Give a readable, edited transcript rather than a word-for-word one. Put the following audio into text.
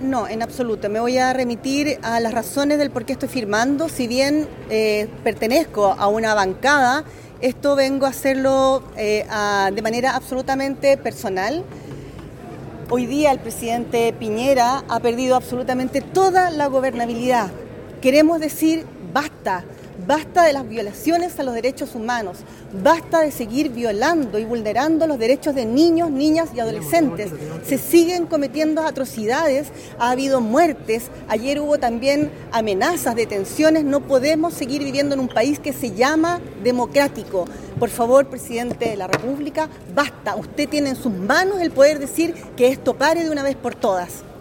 No, en absoluto. Me voy a remitir a las razones del por qué estoy firmando. Si bien pertenezco a una bancada, esto vengo a hacerlo de manera absolutamente personal. Hoy día el presidente Piñera ha perdido absolutamente toda la gobernabilidad. Queremos decir basta. Basta de las violaciones a los derechos humanos, basta de seguir violando y vulnerando los derechos de niños, niñas y adolescentes. Se siguen cometiendo atrocidades, ha habido muertes, ayer hubo también amenazas, detenciones. No podemos seguir viviendo en un país que se llama democrático. Por favor, presidente de la República, basta. Usted tiene en sus manos el poder decir que esto pare de una vez por todas.